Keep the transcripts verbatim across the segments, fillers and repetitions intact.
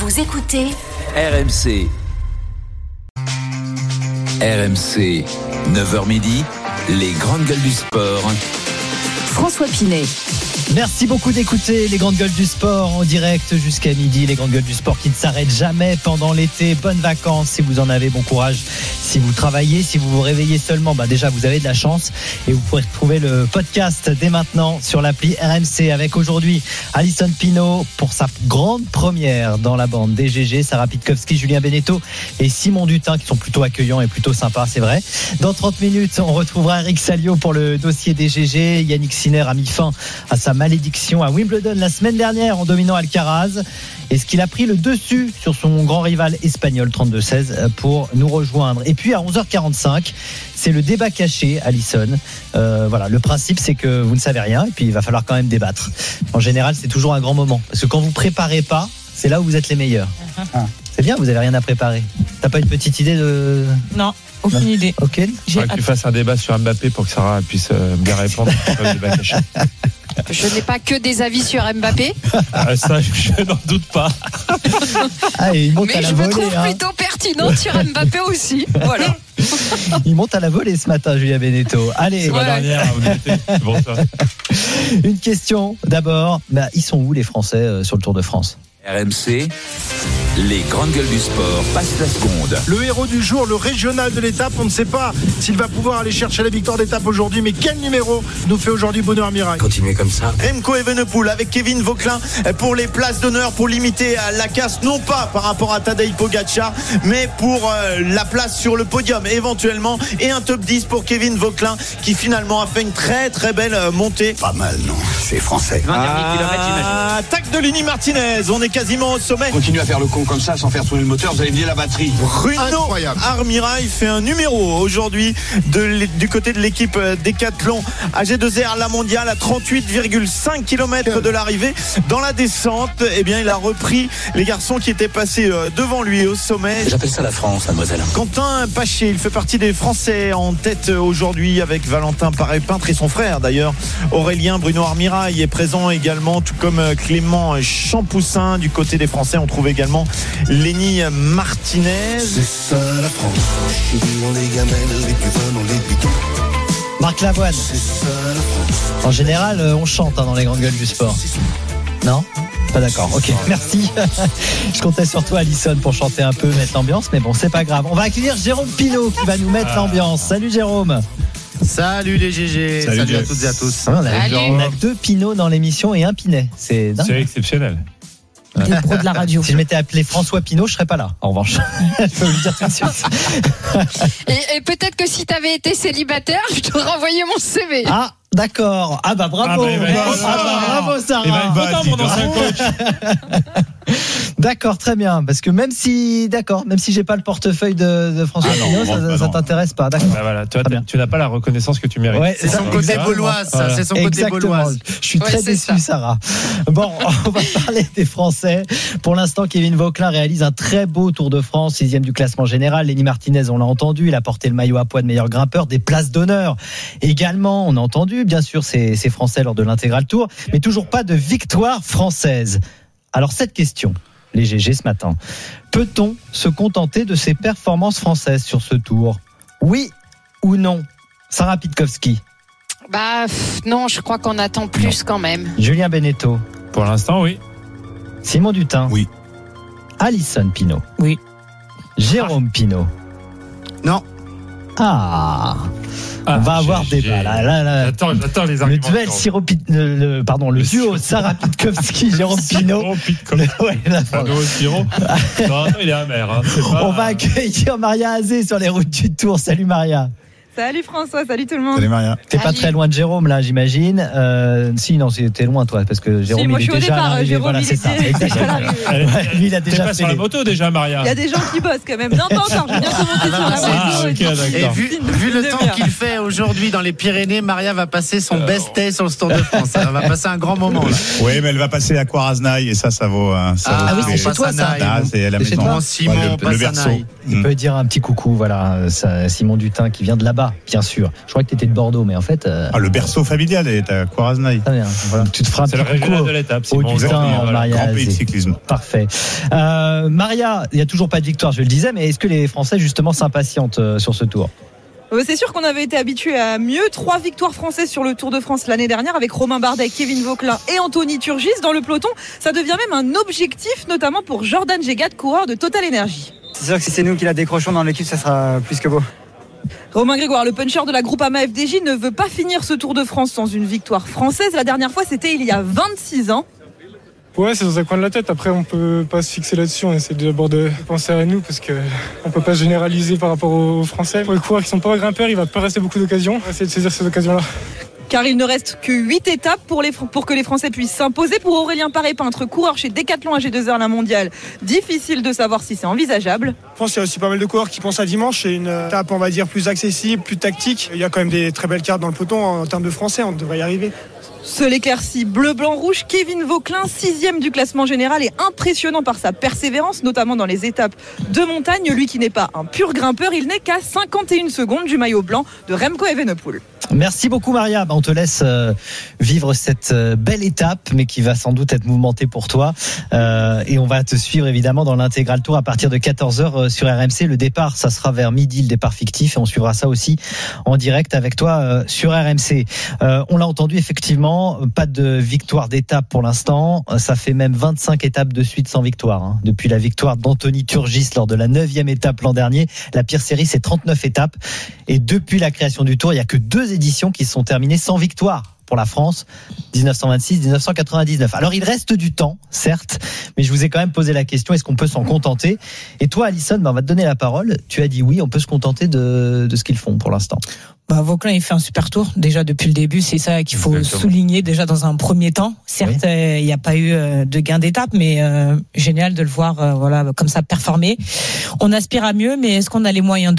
Vous écoutez R M C. R M C, neuf heures midi, les grandes gueules du sport. François Pinet. Merci beaucoup d'écouter les grandes gueules du sport en direct jusqu'à midi. Les grandes gueules du sport qui ne s'arrêtent jamais pendant l'été. Bonnes vacances si vous en avez, bon courage si vous travaillez. Si vous vous réveillez seulement, bah déjà vous avez de la chance. Et vous pourrez retrouver le podcast dès maintenant sur l'appli R M C avec aujourd'hui Alison Pinault pour sa grande première dans la bande D G G. Sarah Pitkowski, Julien Beneteau et Simon Dutin qui sont plutôt accueillants et plutôt sympas, c'est vrai. Dans trente minutes, on retrouvera Eric Salio pour le dossier D G G. Yannick Sinner a mis fin à sa malédiction à Wimbledon la semaine dernière en dominant Alcaraz. Est-ce qu'il a pris le dessus sur son grand rival espagnol trente-deux seize pour nous rejoindre? Et puis à onze heures quarante-cinq, c'est le débat caché, Alison. Euh, voilà, le principe c'est que vous ne savez rien et puis il va falloir quand même débattre. En général, c'est toujours un grand moment parce que quand vous préparez pas, c'est là où vous êtes les meilleurs. Ah. C'est bien, vous avez rien à préparer. T'as pas une petite idée de... Non. Aucune non. idée. Ok. J'ai que tu fasses un débat sur Mbappé pour que Sarah puisse euh, bien répondre. Le débat caché. Je n'ai pas que des avis sur Mbappé. Ah, ça, je n'en doute pas. Ah, il monte Mais à la je volée, me trouve hein. plutôt pertinente sur Mbappé aussi. Voilà. Il monte à la volée ce matin, Julien Beneteau. Allez. C'est ouais. la dernière, vous notez. C'est bon, ça. Une question d'abord. Bah, ils sont où les Français euh, sur le Tour de France? R M C, les grandes gueules du sport passent la seconde. Le héros du jour, le régional de l'étape, on ne sait pas s'il va pouvoir aller chercher la victoire d'étape aujourd'hui, mais quel numéro nous fait aujourd'hui Benoît Mirail? Continuez comme ça. Remco Evenepoel avec Kevin Vauquelin pour les places d'honneur, pour limiter la casse, non pas par rapport à Tadej Pogačar, mais pour la place sur le podium éventuellement, et un top dix pour Kevin Vauquelin qui finalement a fait une très très belle montée. Pas mal, non? C'est français. Ah, attaque de Lenny Martinez, on est quasiment au sommet. Continuez à faire le con comme ça sans faire tourner le moteur, vous allez vider la batterie. Bruno Incroyable. Armirail fait un numéro aujourd'hui de, du côté de l'équipe Decathlon A G deux R, la mondiale, à trente-huit virgule cinq kilomètres de l'arrivée. Dans la descente, eh bien, il a repris les garçons qui étaient passés devant lui au sommet. J'appelle ça la France, mademoiselle. Quentin Paché, il fait partie des Français en tête aujourd'hui avec Valentin Paré-Peintre et son frère d'ailleurs Aurélien. Bruno Armirail est présent également, tout comme Clément Champoussin. Du côté des Français, on trouve également Lenny Martinez. C'est ça la France. Dans les gamelles, les plus fins dans les bidons. Marc Lavoine. C'est ça la France. En général, on chante hein, dans les grandes gueules du sport. Non ? Pas d'accord. Ok, merci. Je comptais sur toi, Alison, pour chanter un peu, mettre l'ambiance, mais bon, c'est pas grave. On va accueillir Jérôme Pinault qui va nous mettre ah. l'ambiance. Salut Jérôme. Salut les G G. Salut, Salut à toutes et à tous. Ah, on, a, on a deux Pinault dans l'émission et un Pinet. C'est dingue. C'est exceptionnel. Des pros de la radio. Si je m'étais appelé François Pinault, je serais pas là. En revanche, je peux vous le dire tout de suite. Et, et peut-être que si t'avais été célibataire, je t'aurais envoyé mon C V. Ah, d'accord. Ah bah bravo. Ah bah, bah, ah bah, bravo Sarah. Il va être content mon ancien coach. D'accord, très bien. Parce que même si, d'accord, même si j'ai pas le portefeuille de, de François ah Pinault, ça, bah ça t'intéresse pas. D'accord. Bah voilà, toi, tu n'as pas la reconnaissance que tu mérites. Ouais, c'est, son côté gauloise, ça. Voilà. C'est son côté gauloise. Je suis ouais, très déçu, ça. Sarah. Bon, on va parler des Français. Pour l'instant, Kevin Vauquelin réalise un très beau Tour de France, sixième du classement général. Lenny Martinez, on l'a entendu, il a porté le maillot à poids de meilleur grimpeur, des places d'honneur. Également, on a entendu, bien sûr, ces, ces Français lors de l'intégral Tour, mais toujours pas de victoire française. Alors, cette question, les G G ce matin. Peut-on se contenter de ces performances françaises sur ce tour? Oui ou non? Sarah Pitkowski. Bah pff, non, je crois qu'on attend plus non. quand même. Julien Beneteau. Pour l'instant, oui. Simon Dutin. Oui. Alison Pinault. Oui. Jérôme Pinault. Non. Ah. Ah, on va j'ai, avoir j'ai, débat là, là, là. J'attends, j'attends les le arguments. duel Siro Pit, le, le, pardon, le, le duo Sarah Pitkowski, Jérôme Pinault. Ouais, un nouveau Siro. Non, il est amer. Hein. C'est pas... On va accueillir Maria Azé sur les routes du Tour. Salut Maria. Salut François, salut tout le monde. Salut Maria. T'es salut. Pas très loin de Jérôme là, j'imagine. Euh, si non, t'es loin toi, parce que Jérôme si, moi, il est déjà départ, à l'arrivée. Jérôme, voilà, il c'est ça. Ouais, lui, il a déjà T'es pas fait sur les... la moto déjà, Maria. Il y a des gens qui bossent quand même. Non, pas encore. J'ai bientôt monté sur la moto. Ah, okay, et, et vu, vu le temps qu'il fait aujourd'hui dans les Pyrénées, Maria va passer son euh... best day sur le Tour de France. Elle va passer un grand moment là. Oui, mais elle va passer à Coiraznaï et ça, ça vaut. Ça ah, vaut oui, c'est chez toi ça. Ah, c'est à la maison. Simon, le, le verso. Il peut dire un petit coucou, voilà, ça, Simon Dutin qui vient de là-bas. Spa, bien sûr. Je crois que tu étais de Bordeaux, mais en fait. Euh, ah, le berceau familial est à Coraznaï. Très bien. Voilà. Tu te feras un c'est petit le régional de l'étape. Au Bon, du temps, voilà. Maria. Grand pays de cyclisme. Parfait. Euh, Maria, il n'y a toujours pas de victoire, je le disais, mais est-ce que les Français, justement, s'impatientent euh, sur ce tour ? C'est sûr qu'on avait été habitué à mieux. Trois victoires françaises sur le Tour de France l'année dernière avec Romain Bardet, Kevin Vauquelin et Anthony Turgis dans le peloton. Ça devient même un objectif, notamment pour Jordan Gégat, coureur de Total Energy. C'est sûr que si c'est nous qui la décrochons dans l'équipe, ça sera plus que beau. Romain Grégoire, le puncher de la Groupama F D J, ne veut pas finir ce Tour de France sans une victoire française. La dernière fois, c'était il y a vingt-six ans. Ouais, c'est dans un coin de la tête. Après, on peut pas se fixer là-dessus. On essaie d'abord de penser à nous parce qu'on peut pas généraliser par rapport aux Français. Pour les coureurs qui sont pas grimpeurs, il va pas rester beaucoup d'occasions. On va essayer de saisir ces occasions-là. Car il ne reste que huit étapes pour, les, pour que les Français puissent s'imposer. Pour Aurélien Paré-Peintre, coureur chez Decathlon à G deux R La Mondiale, difficile de savoir si c'est envisageable. Je pense qu'il y a aussi pas mal de coureurs qui pensent à dimanche. C'est une étape, on va dire, plus accessible, plus tactique. Il y a quand même des très belles cartes dans le peloton en termes de Français. On devrait y arriver. Seul éclairci bleu-blanc-rouge, Kevin Vauquelin, sixième du classement général, est impressionnant par sa persévérance, notamment dans les étapes de montagne. Lui qui n'est pas un pur grimpeur, il n'est qu'à cinquante et une secondes du maillot blanc de Remco Evenepoel. Merci beaucoup Maria, on te laisse vivre cette belle étape mais qui va sans doute être mouvementée pour toi euh, et on va te suivre évidemment dans l'intégral tour à partir de quatorze heures sur R M C. Le départ ça sera vers midi, le départ fictif, et on suivra ça aussi en direct avec toi sur R M C. Euh, on l'a entendu effectivement, pas de victoire d'étape pour l'instant, ça fait même vingt-cinq étapes de suite sans victoire hein. Depuis la victoire d'Anthony Turgis lors de la neuvième étape l'an dernier, la pire série c'est trente-neuf étapes et depuis la création du tour il n'y a que deux éditions qui se sont terminées sans victoire pour la France, dix-neuf cent vingt-six dix-neuf cent quatre-vingt-dix-neuf. Alors il reste du temps, certes, mais je vous ai quand même posé la question, est-ce qu'on peut s'en contenter ? Et toi Alison, ben on va te donner la parole. Tu as dit oui, on peut se contenter de, de ce qu'ils font pour l'instant. Bah, Vauquelin, il fait un super tour. Déjà, depuis le début, c'est ça qu'il faut Exactement. souligner déjà dans un premier temps. Certes, oui. euh, il n'y a pas eu euh, de gain d'étape, mais euh, génial de le voir euh, voilà, comme ça performer. On aspire à mieux, mais est-ce qu'on a les moyens d'eux ?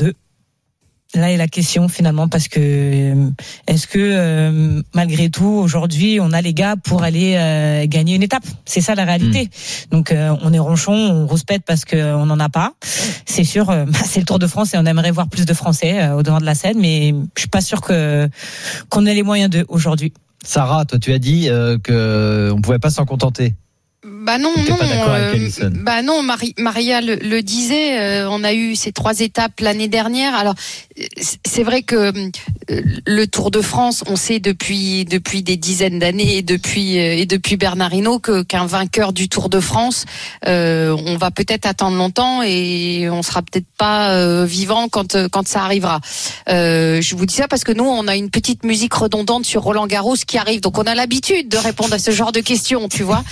Là est la question finalement, parce que est-ce que euh, malgré tout aujourd'hui on a les gars pour aller euh, gagner une étape ? C'est ça la réalité. Mmh. Donc euh, on est ronchon, on rouspète parce que on n'en a pas. C'est sûr, euh, c'est le Tour de France et on aimerait voir plus de Français euh, au devant de la scène, mais je suis pas sûr que qu'on ait les moyens d'eux aujourd'hui. Sarah, toi tu as dit euh, que on pouvait pas s'en contenter. Bah non, T'es non, pas d'accord avec euh, Alison. bah non, Marie, Maria le, le disait, euh, on a eu ces trois étapes l'année dernière. Alors c'est vrai que euh, le Tour de France, on sait depuis depuis des dizaines d'années et depuis euh, et depuis Bernard Hinault que qu'un vainqueur du Tour de France, euh, on va peut-être attendre longtemps et on sera peut-être pas euh, vivant quand quand ça arrivera. Euh, je vous dis ça parce que nous, on a une petite musique redondante sur Roland Garros qui arrive, donc on a l'habitude de répondre à ce genre de questions, tu vois.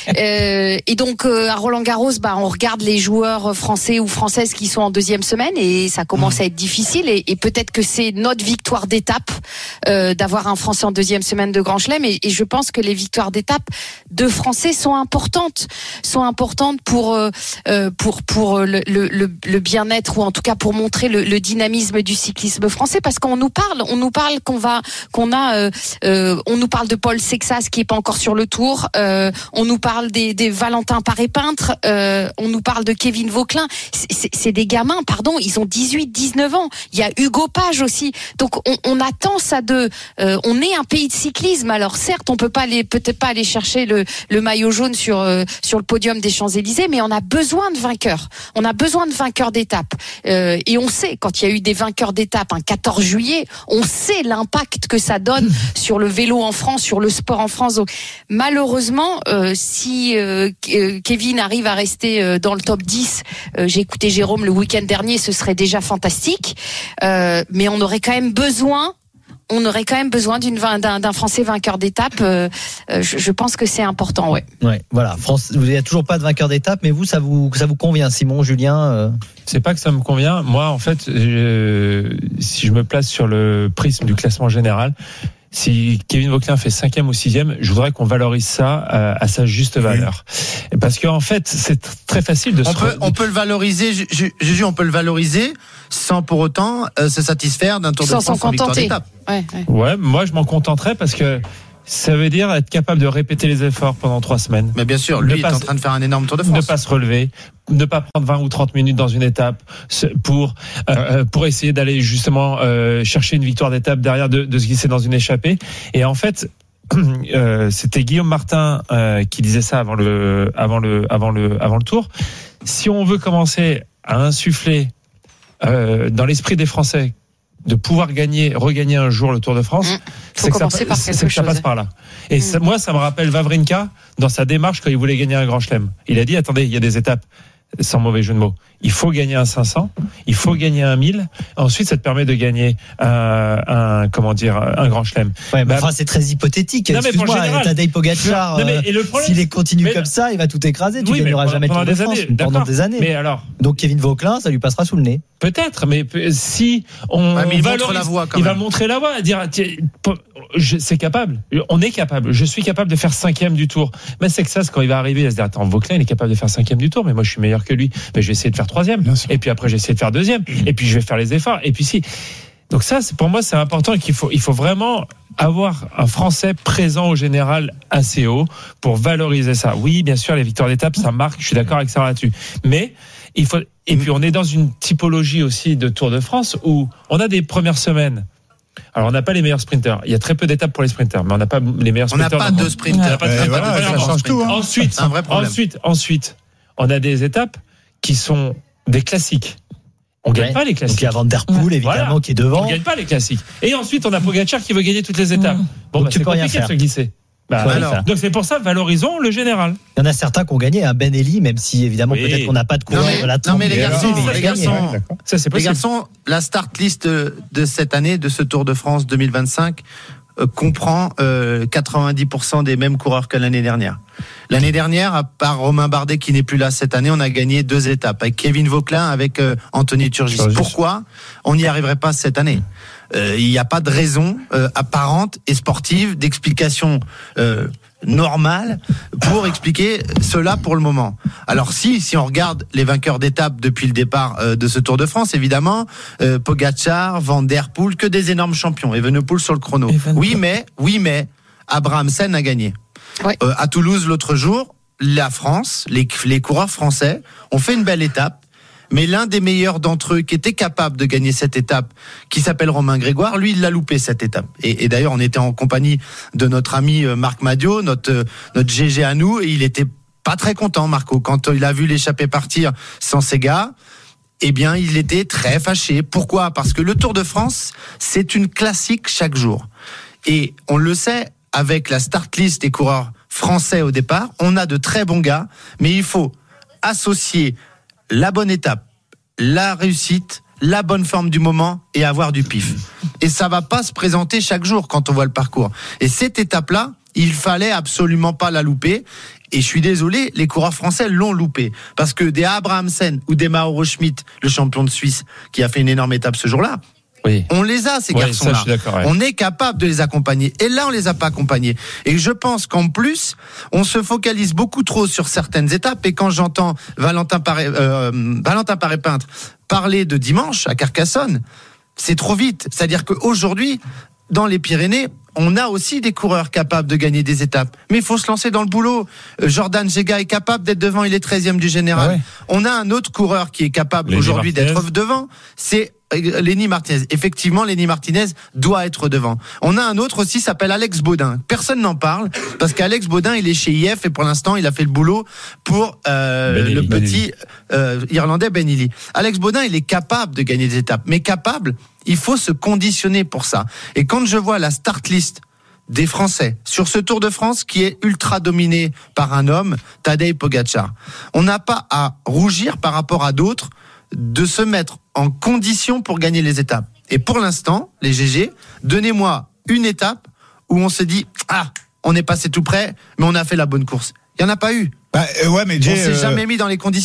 Euh, et donc euh, à Roland Garros, bah on regarde les joueurs français ou françaises qui sont en deuxième semaine et ça commence à être difficile et, et peut-être que c'est notre victoire d'étape euh, d'avoir un Français en deuxième semaine de Grand Chelem et, et je pense que les victoires d'étape de Français sont importantes, sont importantes pour euh, pour pour le, le, le, le bien-être ou en tout cas pour montrer le, le dynamisme du cyclisme français parce qu'on nous parle, on nous parle qu'on va qu'on a euh, euh, on nous parle de Paul Sexas qui est pas encore sur le Tour, euh, on nous parle des, des Valentin Paré-Peintre, euh, on nous parle de Kevin Vauquelin, c'est, c'est, c'est des gamins, pardon, ils ont dix-huit dix-neuf ans. Il y a Hugo Page aussi. Donc on, on attend ça de. Euh, on est un pays de cyclisme. Alors certes, on peut pas aller, peut-être pas aller chercher le, le maillot jaune sur euh, sur le podium des Champs-Élysées, mais on a besoin de vainqueurs. On a besoin de vainqueurs d'étape. Euh, et on sait quand il y a eu des vainqueurs d'étape, un quatorze juillet, on sait l'impact que ça donne sur le vélo en France, sur le sport en France. Donc malheureusement, euh, si euh, Kevin arrive à rester euh, dans le top dix, euh, j'ai écouté Jérôme le week-end dernier, ce serait déjà fantastique. Euh, mais on aurait quand même besoin, on aurait quand même besoin d'une d'un, d'un Français vainqueur d'étape. Euh, je, je pense que c'est important, ouais. Ouais, voilà. France, il n'y a toujours pas de vainqueur d'étape, mais vous, ça vous, ça vous convient, Simon, Julien euh... C'est pas que ça me convient. Moi, en fait, euh, si je me place sur le prisme du classement général. Si Kevin Vauquelin fait cinquième ou sixième, je voudrais qu'on valorise ça à, à sa juste valeur. Oui. Parce qu'en fait, c'est très facile de on se... Peut, on peut le valoriser, Juju, on peut le valoriser sans pour autant euh, se satisfaire d'un Tour de France sans victoire d'étape. Ouais, ouais. ouais, moi je m'en contenterais parce que Ça veut dire être capable de répéter les efforts pendant trois semaines. Mais bien sûr, lui, il est en train de faire un énorme Tour de France. Ne pas se relever, ne pas prendre vingt ou trente minutes dans une étape pour euh, pour essayer d'aller justement euh, chercher une victoire d'étape derrière, de, de se glisser dans une échappée. Et en fait, euh, c'était Guillaume Martin euh, qui disait ça avant le avant le avant le avant le Tour. Si on veut commencer à insuffler euh, dans l'esprit des Français de pouvoir gagner, regagner un jour le Tour de France, mmh. c'est que, ça, c'est que ça passe par là. Et mmh. ça, moi, ça me rappelle Wawrinka dans sa démarche quand il voulait gagner un Grand Chelem. Il a dit, attendez, il y a des étapes, sans mauvais jeu de mots. Il faut gagner un cinq cents, il faut gagner un mille. Ensuite, ça te permet de gagner un, un comment dire, un Grand Chelem. Ouais, bah, enfin, c'est très hypothétique. Non, excuse-moi, Tadej Pogačar, non, mais, et le problème, s'il est continue mais, comme ça, il va tout écraser. Tu oui, gagneras jamais le Tour de France années, pendant des années. Mais alors, donc Kevin Vauquelin, ça lui passera sous le nez. Peut-être, mais si on ouais, mais il valorise, montre la voie quand il même. va montrer la voie, dire c'est capable, on est capable, je suis capable de faire cinquième du Tour. Mais c'est que ça, c'est quand il va arriver, il va se dire attends, Vauquelin, il est capable de faire cinquième du Tour, mais moi je suis meilleur que lui, mais je vais essayer de faire troisième. Et puis après, j'ai essayé de faire deuxième. Et puis je vais faire les efforts. Et puis si. Donc ça, c'est, pour moi, c'est important qu'il faut, il faut vraiment avoir un Français présent au général assez haut pour valoriser ça. Oui, bien sûr, les victoires d'étape, ça marque. Je suis d'accord avec ça là-dessus. Mais il faut. Et puis on est dans une typologie aussi de Tour de France où on a des premières semaines. Alors on n'a pas les meilleurs sprinters. Il y a très peu d'étapes pour les sprinters, mais on n'a pas les meilleurs sprinters. On n'a pas de sprinters. On n'a pas de sprinters. Voilà, ça change tout. Hein. Ensuite, c'est un vrai problème. ensuite, ensuite, on a des étapes qui sont des classiques. On gagne ouais. pas les classiques. Donc il y a Van Der Poel, évidemment, voilà. qui est devant. On gagne pas les classiques. Et ensuite, on a Pogačar qui veut gagner toutes les étapes. Mmh. Bon, donc bah, tu c'est peux rien compliqué faire. de se glisser. Bah, alors, donc c'est pour ça, valorisons le général. Il y en a certains qui ont gagné, un Ben Eli, même si évidemment oui. peut-être qu'on n'a pas de coureur de la Non mais les garçons, mais les garçons, ça c'est possible. Les garçons, la start list de cette année, de ce Tour de France deux mille vingt-cinq, euh, comprend euh, quatre-vingt-dix pour cent des mêmes coureurs que l'année dernière. L'année dernière, à part Romain Bardet qui n'est plus là cette année, on a gagné deux étapes avec Kevin Vauquelin, avec euh, Anthony Turgis. Turgis. Pourquoi on n'y arriverait pas cette année ? Euh, il n'y a pas de raison euh, apparente et sportive d'explication euh, normale pour expliquer cela pour le moment. Alors si si on regarde les vainqueurs d'étapes depuis le départ euh, de ce Tour de France, évidemment, euh, Pogačar, Van Der Poel, que des énormes champions. Evenepoel sur le chrono. Oui mais oui mais Abrahamsen a gagné. Ouais. Euh, à Toulouse l'autre jour, la France, les, les coureurs français ont fait une belle étape. Mais l'un des meilleurs d'entre eux qui était capable de gagner cette étape, qui s'appelle Romain Grégoire, lui, il l'a loupé cette étape. Et, et d'ailleurs, on était en compagnie de notre ami Marc Madiot, notre, notre G G à nous, et il était pas très content, Marco, quand il a vu l'échappée partir sans ses gars. Eh bien, il était très fâché. Pourquoi ? Parce que le Tour de France, c'est une classique chaque jour. Et on le sait, avec la start list des coureurs français au départ, on a de très bons gars, mais il faut associer la bonne étape, la réussite, la bonne forme du moment et avoir du pif. Et ça va pas se présenter chaque jour quand on voit le parcours. Et cette étape-là, il fallait absolument pas la louper. Et je suis désolé, les coureurs français l'ont loupé. Parce que des Abrahamsen ou des Mauro Schmidt, le champion de Suisse, qui a fait une énorme étape ce jour-là, oui. on les a, ces oui, garçons-là. Ça, ouais. On est capable de les accompagner. Et là, on les a pas accompagnés. Et je pense qu'en plus, on se focalise beaucoup trop sur certaines étapes. Et quand j'entends Valentin Paré, euh, Valentin Paré-Peintre parler de dimanche à Carcassonne, c'est trop vite. C'est-à-dire qu'aujourd'hui, dans les Pyrénées, on a aussi des coureurs capables de gagner des étapes. Mais il faut se lancer dans le boulot. Jordan Gega est capable d'être devant, il est treizième du général. Ah ouais. On a un autre coureur qui est capable Lenny aujourd'hui Martinez. d'être devant, c'est Lenny Martinez. Effectivement, Lenny Martinez doit être devant. On a un autre aussi, s'appelle Alex Baudin. Personne n'en parle, parce qu'Alex Baudin, il est chez I F et pour l'instant, il a fait le boulot pour euh, ben le ben petit euh, Irlandais Ben Illy. Alex Baudin, il est capable de gagner des étapes, mais capable, il faut se conditionner pour ça. Et quand je vois la start list des Français sur ce Tour de France qui est ultra dominé par un homme, Tadej Pogačar, on n'a pas à rougir par rapport à d'autres de se mettre en condition pour gagner les étapes. Et pour l'instant, les G G, donnez-moi une étape où on se dit ah, on est passé tout près, mais on a fait la bonne course. Il y en a pas eu. Bah, euh, ouais, mais Jay, on s'est euh... jamais mis dans les conditions.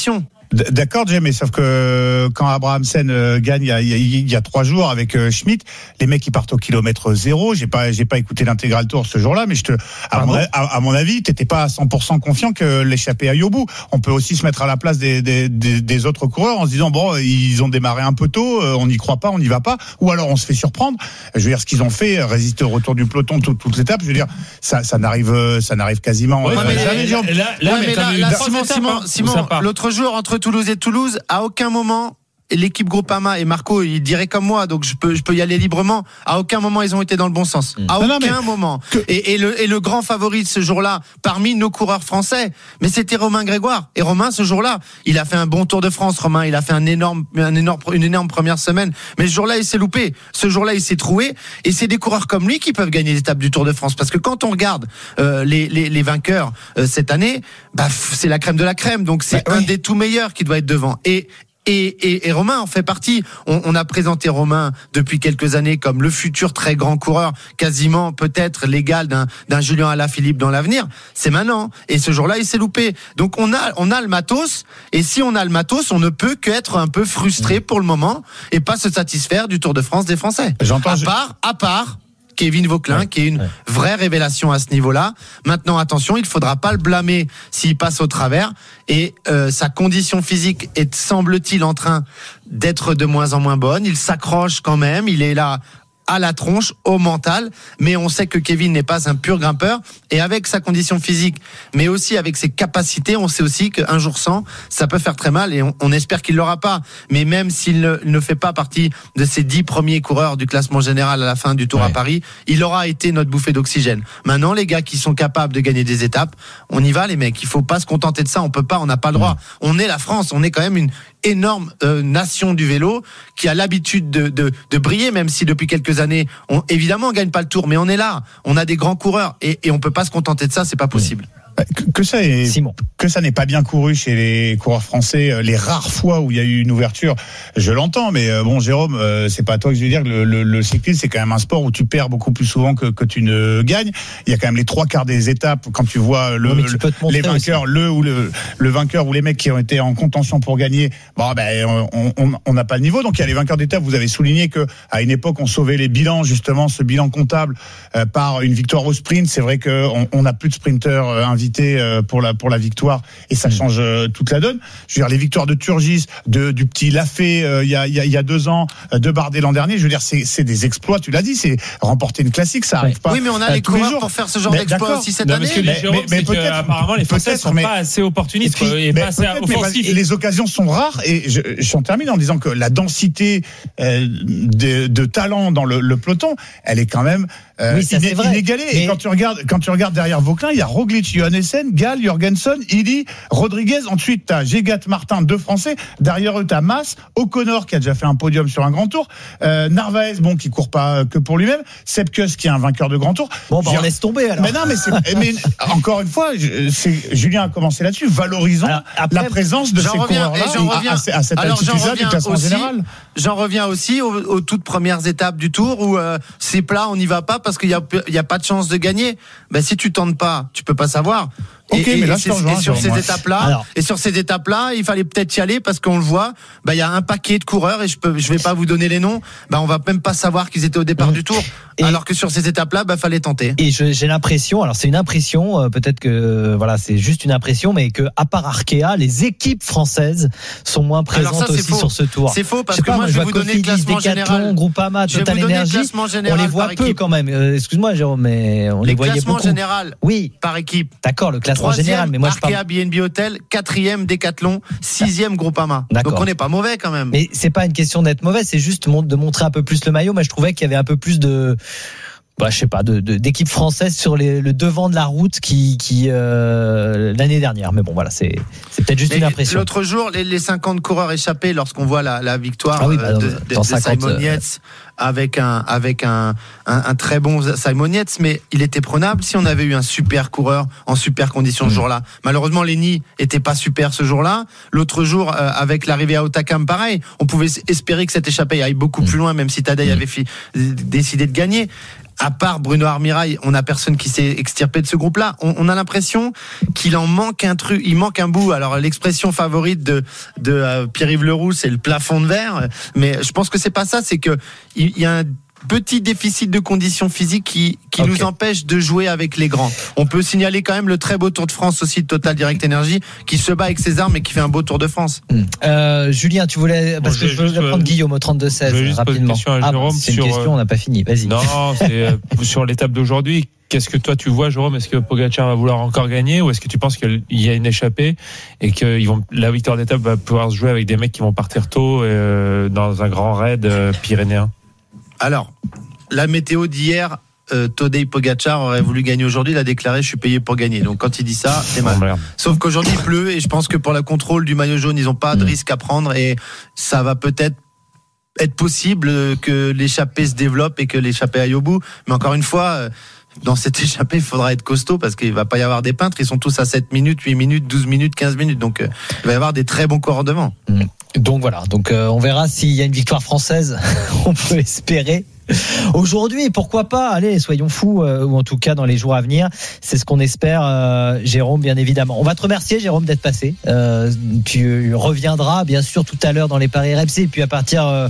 D'accord, Jay, mais sauf que quand Abrahamsen euh, gagne il y, a, il y a trois jours avec euh, Schmitt, les mecs ils partent au kilomètre zéro. J'ai pas, j'ai pas écouté l'intégral tour ce jour-là, mais je te, à, mon, à, à mon avis, t'étais pas à cent pour cent confiant que l'échappée aille au bout. On peut aussi se mettre à la place des, des, des, des autres coureurs en se disant bon, ils ont démarré un peu tôt, euh, on n'y croit pas, on n'y va pas, ou alors on se fait surprendre. Je veux dire, ce qu'ils ont fait, résister au retour du peloton toute, toute l'étape. Je veux dire, ça, ça n'arrive, ça n'arrive quasiment ouais, euh, mais jamais. Là, là, là, là, mais là, là Simon, Simon, Simon l'autre jour entre Toulouse et Toulouse, à aucun moment l'équipe Groupama et Marco, il dirait comme moi, donc je peux je peux y aller librement. À aucun moment ils ont été dans le bon sens. À non, aucun non, moment. Que... Et, et le et le grand favori de ce jour-là, parmi nos coureurs français, mais c'était Romain Grégoire. Et Romain, ce jour-là, il a fait un bon Tour de France. Romain, il a fait un énorme, un énorme, une énorme première semaine. Mais ce jour-là, il s'est loupé. Ce jour-là, il s'est troué. Et c'est des coureurs comme lui qui peuvent gagner l'étape du Tour de France. Parce que quand on regarde euh, les, les les vainqueurs euh, cette année, bah c'est la crème de la crème. Donc c'est bah, un oui. des tout meilleurs qui doit être devant. Et Et, et, et Romain en fait partie. On, on a présenté Romain depuis quelques années comme le futur très grand coureur, quasiment peut-être l'égal d'un, d'un Julien Alaphilippe dans l'avenir. C'est maintenant. Et ce jour-là, il s'est loupé. Donc on a, on a le matos. Et si on a le matos, on ne peut qu'être un peu frustré pour le moment et pas se satisfaire du Tour de France des Français. J'entends. À part, à part. Kevin Vauquelin, ouais, qui est une ouais. vraie révélation à ce niveau-là. Maintenant, attention, il ne faudra pas le blâmer s'il passe au travers. Et euh, sa condition physique est, semble-t-il, en train d'être de moins en moins bonne. Il s'accroche quand même, il est là à la tronche, au mental, mais on sait que Kevin n'est pas un pur grimpeur, et avec sa condition physique, mais aussi avec ses capacités, on sait aussi qu'un jour sans, ça peut faire très mal, et on, on espère qu'il l'aura pas, mais même s'il ne, ne fait pas partie de ces dix premiers coureurs du classement général à la fin du Tour ouais. à Paris, il aura été notre bouffée d'oxygène. Maintenant, les gars qui sont capables de gagner des étapes, on y va les mecs, il faut pas se contenter de ça, on peut pas, on n'a pas le droit. On est la France, on est quand même une énorme euh, nation du vélo qui a l'habitude de, de, de briller, même si depuis quelques années, on, évidemment, on gagne pas le Tour, mais on est là, on a des grands coureurs et, et on peut pas se contenter de ça, c'est pas possible. Que, que ça est, Simon. que ça n'est pas bien couru chez les coureurs français, les rares fois où il y a eu une ouverture, je l'entends, mais bon, Jérôme, c'est pas à toi que je vais dire que le, le, le cyclisme, c'est quand même un sport où tu perds beaucoup plus souvent que, que tu ne gagnes. Il y a quand même les trois quarts des étapes quand tu vois le, oui, tu le les vainqueurs, aussi. le ou le, le vainqueur ou les mecs qui ont été en contention pour gagner. Bon, ben, on n'a pas le niveau. Donc il y a les vainqueurs d'étape. Vous avez souligné que à une époque, on sauvait les bilans, justement, ce bilan comptable euh, par une victoire au sprint. C'est vrai qu'on on n'a plus de sprinteurs euh, invités pour la pour la victoire et ça change toute la donne. Je veux dire les victoires de Turgis, de du petit Lafay euh, il y a il y a il y a deux ans, de Bardet l'an dernier. Je veux dire c'est c'est des exploits. Tu l'as dit, c'est remporter une classique, ça arrive pas. Oui, mais on a les coureurs les pour faire ce genre mais d'exploit aussi cette non, année. Mais, mais, mais peut-être apparemment les Français sont mais, pas assez opportunistes et, puis, et pas assez offensifs. Les occasions sont rares et je, j'en termine en disant que la densité euh, de, de talent dans le, le peloton, elle est quand même euh, oui, ça, iné, inégalée. Mais... Et quand tu regardes quand tu regardes derrière Vauquelin, il y a Roglic, Johannessen, Gall, Jorgensen, Illy, Rodriguez. Ensuite, t'as Gégat, Martin, deux Français. Derrière eux, t'as Mas, O'Connor qui a déjà fait un podium sur un grand tour, euh, Narvaez, bon, qui court pas que pour lui-même, Sepkus qui est un vainqueur de grand tour. Bon, bah, on laisse tomber alors. Mais non, mais, c'est, mais encore une fois, c'est, Julien a commencé là-dessus. Valorisons alors, après, la présence de ces coureurs-là à, à, à cet altitude-là du classement aussi, général. J'en reviens aussi aux, aux toutes premières étapes du Tour où euh, c'est plat, on n'y va pas parce qu'il y a, il y a pas de chance de gagner. Ben si tu tentes pas, tu peux pas savoir. Ok, et, mais là, et, je rejoins, et sur ces moi. étapes-là, Alors. et sur ces étapes-là, il fallait peut-être y aller parce qu'on le voit. Bah, il y a un paquet de coureurs et je peux, je vais pas vous donner les noms. Bah, on va même pas savoir qu'ils étaient au départ mmh. du Tour. Et alors que sur ces étapes-là, bah, fallait tenter. Et je, j'ai l'impression, alors c'est une impression, euh, peut-être que euh, voilà, c'est juste une impression, mais que à part Arkea, les équipes françaises sont moins présentes ça, aussi faux. sur ce Tour. C'est faux parce que pas, moi, je vais vous donner le classement général. Groupama, Total Energy, on les voit peu quand même. Euh, excuse-moi, Jérôme, mais on les voyait beaucoup. Le classement général. Oui. Par équipe. D'accord, le classement général, mais moi Arkea, B N B Hotel, quatrième Décathlon, sixième Groupama. D'accord. Donc on n'est pas mauvais quand même. Mais c'est pas une question d'être mauvais, c'est juste de montrer un peu plus le maillot. Moi je trouvais qu'il y avait un peu plus de, bah, je sais pas, de, de, d'équipe française sur les, le devant de la route qui, qui euh, l'année dernière. Mais bon, voilà, c'est, c'est peut-être juste mais une impression. L'autre jour, les, les cinquante coureurs échappés, lorsqu'on voit la, la victoire ah oui, bah, de, de, de Simon Yates avec un avec un, un, un très bon Simon Yates, mais il était prenable si on avait eu un super coureur en super conditions mmh. ce jour-là. Malheureusement, Lenny était pas super ce jour-là. L'autre jour, euh, avec l'arrivée à Otakam, pareil, on pouvait espérer que cette échappée aille beaucoup mmh. plus loin, même si Tadej mmh. avait fi- décidé de gagner. à part Bruno Armirail, on n'a personne qui s'est extirpé de ce groupe-là. On, on a l'impression qu'il en manque un truc, il manque un bout. Alors l'expression favorite de, de euh, Pierre-Yves Leroux, c'est le plafond de verre. Mais je pense que c'est pas ça, c'est que il y a un petit déficit de conditions physiques qui, qui okay. nous empêche de jouer avec les grands. On peut signaler quand même le très beau Tour de France aussi de Total Direct Energy qui se bat avec ses armes et qui fait un beau Tour de France. Mmh. Euh, Julien, tu voulais, parce bon, que je veux prendre euh, Guillaume au trente-deux seize rapidement. Une question à Jérôme ah, c'est sur, une question, on n'a pas fini. Vas-y. Non, c'est euh, sur l'étape d'aujourd'hui. Qu'est-ce que toi tu vois, Jérôme? Est-ce que Pogacar va vouloir encore gagner ou est-ce que tu penses qu'il y a une échappée et que ils vont, la victoire d'étape va pouvoir se jouer avec des mecs qui vont partir tôt euh, dans un grand raid euh, pyrénéen? Alors, la météo d'hier, euh, Tadej Pogacar aurait voulu gagner aujourd'hui. Il a déclaré je suis payé pour gagner. Donc quand il dit ça, c'est mal. Oh, sauf qu'aujourd'hui il pleut et je pense que pour le contrôle du maillot jaune, ils n'ont pas de risque à prendre et ça va peut-être être possible que l'échappée se développe et que l'échappée aille au bout. Mais encore une fois, dans cette échappée, il faudra être costaud parce qu'il va pas y avoir des peintres. Ils sont tous à sept minutes, huit minutes, douze minutes, quinze minutes. Donc euh, il va y avoir des très bons coureurs devant. Donc voilà. Donc euh, on verra s'il y a une victoire française. On peut espérer. Aujourd'hui, pourquoi pas, allez, soyons fous, euh, ou en tout cas dans les jours à venir, c'est ce qu'on espère, euh, Jérôme, bien évidemment. On va te remercier, Jérôme, d'être passé. Euh, tu reviendras, bien sûr, tout à l'heure dans les paris R M C, et puis à partir euh,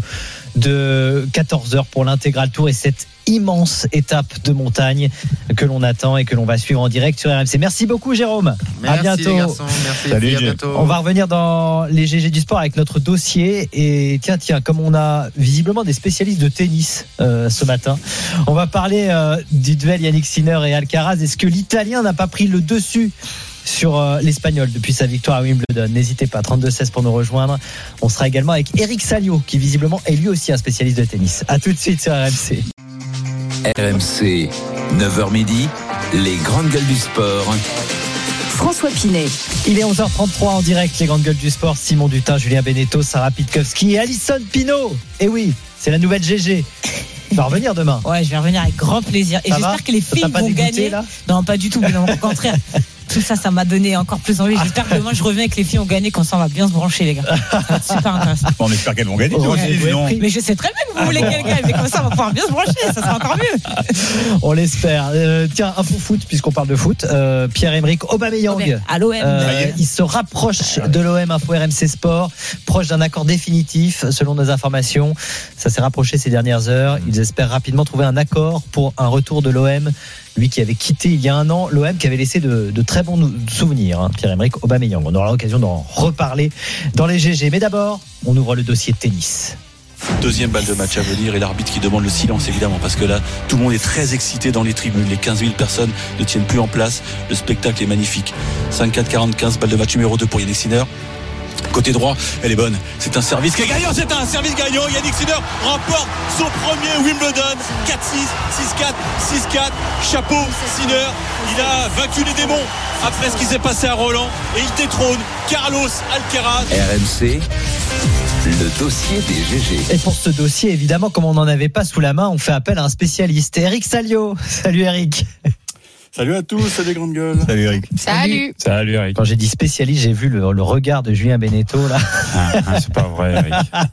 de quatorze heures pour l'intégral tour et cette immense étape de montagne que l'on attend et que l'on va suivre en direct sur R M C. Merci beaucoup, Jérôme. Merci, à bientôt. Les garçons. Merci. Salut, à bientôt. On va revenir dans les G G du sport avec notre dossier. Et tiens, tiens, comme on a visiblement des spécialistes de tennis euh, ce matin, on va parler euh, du duel Yannick Sinner et Alcaraz. Est-ce que l'Italien n'a pas pris le dessus sur euh, l'Espagnol depuis sa victoire à Wimbledon? N'hésitez pas, trente-deux seize pour nous rejoindre. On sera également avec Eric Salio, qui visiblement est lui aussi un spécialiste de tennis. À tout de suite sur R M C. R M C, neuf heures midi, les grandes gueules du sport. François Pinet. Il est onze heures trente-trois en direct, les grandes gueules du sport. Simon Dutin, Julien Beneteau, Sarah Pitkowski et Alison Pinault. Et oui, c'est la nouvelle G G. Tu vas revenir demain. Ouais, je vais revenir avec grand plaisir. Et ça j'espère va que les filles vont dégoûté, gagner. Là non, pas du tout, mais non, au contraire. Tout ça, ça m'a donné encore plus envie. J'espère que demain je reviens avec les filles ont gagné, qu'on s'en va bien se brancher, les gars. Ça va être super intéressant. On espère qu'elles vont gagner. Ouais, aussi, ouais, mais je sais très bien que vous voulez qu'elles gagnent, mais comme ça, on va pouvoir bien se brancher. Ça sera encore mieux. On l'espère. Euh, tiens, info foot, puisqu'on parle de foot. Euh, Pierre-Emerick Aubameyang. Okay. À l'O M. Euh, il se rapproche de l'O M. Info R M C Sport, proche d'un accord définitif, selon nos informations. Ça s'est rapproché ces dernières heures. Ils espèrent rapidement trouver un accord pour un retour de l'O M. Lui qui avait quitté il y a un an l'O M, qui avait laissé de, de très bons souvenirs, hein, Pierre-Emerick Aubameyang. On aura l'occasion d'en reparler dans les G G. Mais d'abord, on ouvre le dossier tennis. Deuxième balle de match à venir et l'arbitre qui demande le silence évidemment parce que là tout le monde est très excité dans les tribunes, les quinze mille personnes ne tiennent plus en place, le spectacle est magnifique. cinq quatre quarante-quinze, balle de match numéro deux pour Yannick Sinner. Côté droit, elle est bonne. C'est un service qui est gagnant, c'est un service gagnant. Yannick Sinner remporte son premier Wimbledon. quatre six, six quatre, six quatre. Chapeau Sinner. Il a vaincu les démons après ce qui s'est passé à Roland et il détrône Carlos Alcaraz. R M C, le dossier des G G. Et pour ce dossier, évidemment, comme on n'en avait pas sous la main, on fait appel à un spécialiste. Eric Salio. Salut Eric. Salut à tous, salut les grandes gueules. Salut Eric. Salut. Salut Eric. Quand j'ai dit spécialiste, j'ai vu le, le regard de Julien Beneteau là. Ah, c'est pas vrai Eric.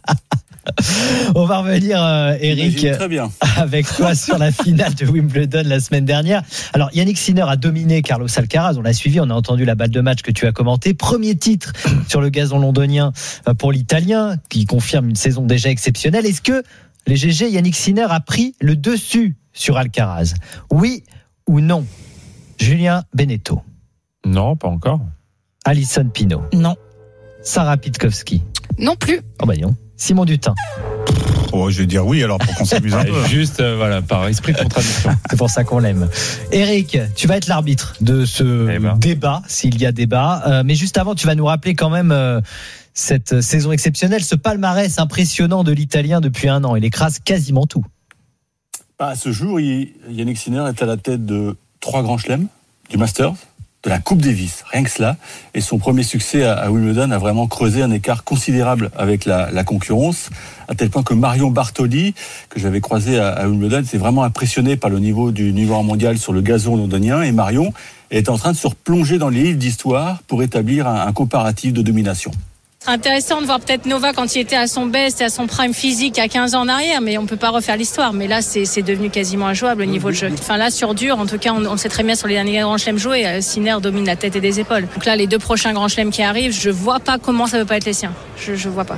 On va revenir euh, Eric très bien. avec toi sur la finale de Wimbledon la semaine dernière. Alors Yannick Sinner a dominé Carlos Alcaraz, on l'a suivi, on a entendu la balle de match que tu as commenté. Premier titre sur le gazon londonien pour l'Italien qui confirme une saison déjà exceptionnelle. Est-ce que les G G, Yannick Sinner a pris le dessus sur Alcaraz? Oui ou non? Julien Beneteau. Non, pas encore. Alison Pinault. Non. Sarah Pitkowski. Non plus. Oh bah non. Simon Dutin. Oh, je vais dire oui alors pour qu'on s'amuse un peu. Juste euh, voilà, par esprit de contradiction. C'est pour ça qu'on l'aime. Eric, tu vas être l'arbitre de ce eh ben. débat, s'il y a débat. Euh, mais juste avant, tu vas nous rappeler quand même euh, cette saison exceptionnelle, ce palmarès impressionnant de l'Italien depuis un an. Il écrase quasiment tout. Bah, à ce jour, il, Yannick Sinner est à la tête de trois grands chelems, du Masters, de la Coupe Davis, rien que cela. Et son premier succès à, à Wimbledon a vraiment creusé un écart considérable avec la, la concurrence, à tel point que Marion Bartoli, que j'avais croisé à, à Wimbledon, s'est vraiment impressionné par le niveau du numéro mondial sur le gazon londonien. Et Marion est en train de se replonger dans les livres d'histoire pour établir un, un comparatif de domination. C'est intéressant de voir peut-être Novak quand il était à son best et à son prime physique à quinze ans en arrière, mais on peut pas refaire l'histoire. Mais là, c'est, c'est devenu quasiment injouable au niveau de jeu. Enfin là, sur dur, en tout cas, on, on sait très bien sur les derniers grands chelems joués, Sinner domine la tête et des épaules. Donc là, les deux prochains grands chelems qui arrivent, je vois pas comment ça peut pas être les siens. Je, je vois pas.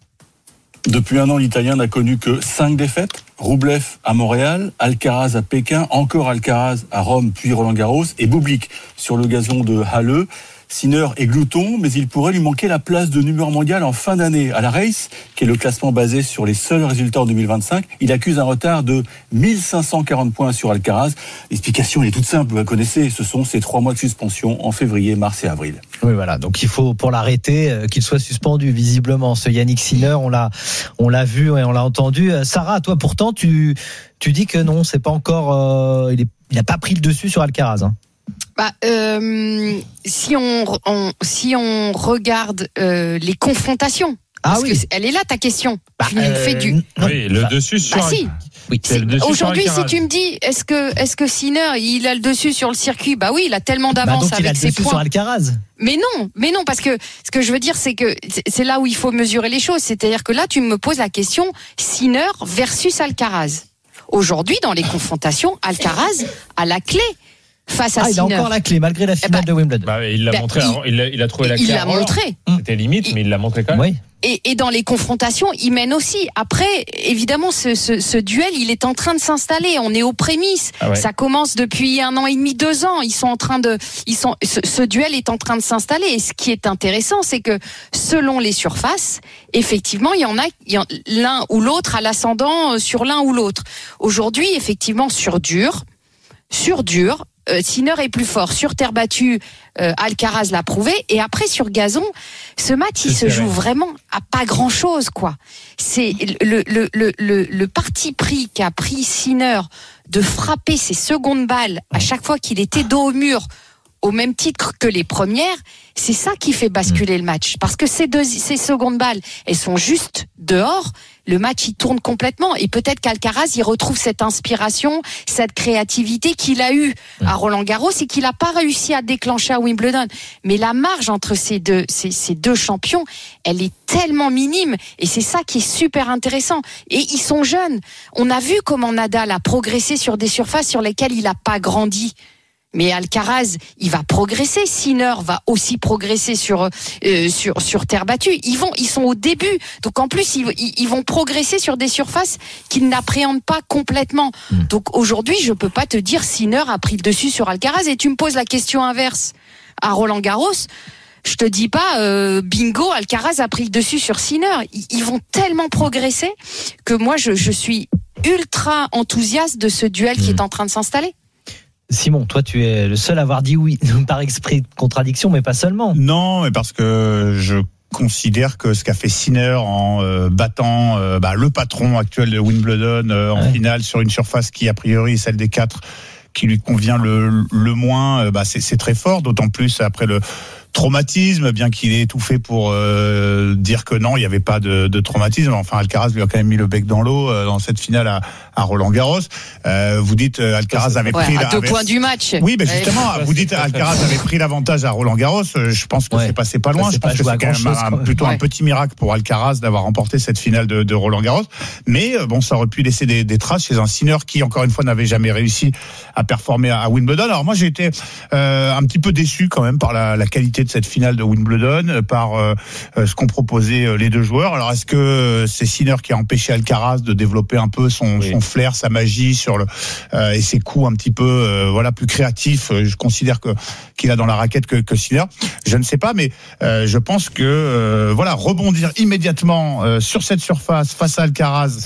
Depuis un an, l'Italien n'a connu que cinq défaites. Rublev à Montréal, Alcaraz à Pékin, encore Alcaraz à Rome, puis Roland-Garros, et Bublik sur le gazon de Halle. Sinner est glouton, mais il pourrait lui manquer la place de numéro mondial en fin d'année. À la Race, qui est le classement basé sur les seuls résultats en deux mille vingt-cinq, il accuse un retard de mille cinq cent quarante points sur Alcaraz. L'explication est toute simple, vous la connaissez, ce sont ces trois mois de suspension en février, mars et avril. Oui, voilà. Donc il faut, pour l'arrêter, euh, qu'il soit suspendu, visiblement. Ce Yannick Sinner, on l'a, on l'a vu et on l'a entendu. Euh, Sarah, toi, pourtant, tu, tu dis que non, c'est pas encore, euh, il est, il a pas pris le dessus sur Alcaraz, hein. Bah, euh, si on, on si on regarde euh, les confrontations, ah parce oui. que elle est là ta question. Bah, tu nous euh, fais du. Oui, le dessus sur. Bah si. Oui, c'est le dessus Aujourd'hui, sur si tu me dis, est-ce que est-ce que Sinner il a le dessus sur le circuit? Bah oui, il a tellement d'avance bah donc il avec a le ses dessus points. sur Alcaraz. Mais non, mais non, parce que ce que je veux dire, c'est que c'est là où il faut mesurer les choses. C'est-à-dire que là, tu me poses la question Sinner versus Alcaraz. Aujourd'hui, dans les confrontations, Alcaraz a la clé. Face à ah, il a Sinner. encore la clé malgré la finale eh ben, de Wimbledon. Bah, il l'a ben, montré, il, il, a, il a trouvé la clé. Il l'a montré. C'était limite, il, mais il l'a montré quand même. Oui. Et, et dans les confrontations, il mène aussi. Après, évidemment, ce, ce, ce duel, il est en train de s'installer. On est aux prémices. Ah ouais. Ça commence depuis un an et demi, deux ans. Ils sont en train de, ils sont, ce, ce duel est en train de s'installer. Et ce qui est intéressant, c'est que selon les surfaces, effectivement, il y en a, il y en, l'un ou l'autre a l'ascendant sur l'un ou l'autre. Aujourd'hui, effectivement, sur dur, sur dur. Euh, Sinner est plus fort. Sur terre battue, euh, Alcaraz l'a prouvé. Et après, sur gazon, ce match, il se joue vraiment à pas grand-chose, quoi. C'est le, le, le, le, le parti pris qu'a pris Sinner de frapper ses secondes balles à chaque fois qu'il était dos au mur, au même titre que les premières, c'est ça qui fait basculer le match. Parce que ces deux, ces secondes balles, elles sont juste dehors. Le match, il tourne complètement. Et peut-être qu'Alcaraz, il retrouve cette inspiration, cette créativité qu'il a eue à Roland-Garros et qu'il n'a pas réussi à déclencher à Wimbledon. Mais la marge entre ces deux, ces, ces deux champions, elle est tellement minime. Et c'est ça qui est super intéressant. Et ils sont jeunes. On a vu comment Nadal a progressé sur des surfaces sur lesquelles il n'a pas grandi. Mais Alcaraz, il va progresser. Sinner va aussi progresser sur euh, sur sur terre battue. Ils vont, ils sont au début. Donc en plus, ils, ils vont progresser sur des surfaces qu'ils n'appréhendent pas complètement. Mmh. Donc aujourd'hui, je peux pas te dire Sinner a pris le dessus sur Alcaraz. Et tu me poses la question inverse à Roland Garros. Je te dis pas euh, bingo, Alcaraz a pris le dessus sur Sinner. Ils, ils vont tellement progresser que moi, je, je suis ultra enthousiaste de ce duel mmh. qui est en train de s'installer. Simon, toi, tu es le seul à avoir dit oui, par esprit de contradiction, mais pas seulement. Non, mais parce que je considère que ce qu'a fait Sinner en euh, battant euh, bah, le patron actuel de Wimbledon euh, en ouais. finale sur une surface qui, a priori, est celle des quatre qui lui convient le, le moins, euh, bah, c'est, c'est très fort, d'autant plus après le traumatisme, bien qu'il ait tout fait pour euh, dire que non, il n'y avait pas de, de traumatisme. Enfin, Alcaraz lui a quand même mis le bec dans l'eau euh, dans cette finale à, à Roland-Garros. Euh, vous dites euh, Alcaraz avait ouais, pris à deux avait... points du match. Oui, mais justement, ouais, vous dites Alcaraz avait pris l'avantage à Roland-Garros. Je pense que ouais. c'est passé pas loin. Ça je pense que c'est quand même chose, un, plutôt ouais. un petit miracle pour Alcaraz d'avoir remporté cette finale de, de Roland-Garros. Mais bon, ça aurait pu laisser des, des traces chez un Sinner qui, encore une fois, n'avait jamais réussi à performer à, à Wimbledon. Alors moi, j'ai été euh, un petit peu déçu quand même par la, la qualité de cette finale de Wimbledon. Wimbledon, par euh, ce qu'ont proposé euh, les deux joueurs. Alors est-ce que euh, c'est Sinner qui a empêché Alcaraz de développer un peu son, oui. son flair, sa magie sur le euh, et ses coups un petit peu euh, voilà plus créatifs. Je considère que qu'il a dans la raquette que, que Sinner. Je ne sais pas, mais euh, je pense que euh, voilà rebondir immédiatement euh, sur cette surface face à Alcaraz.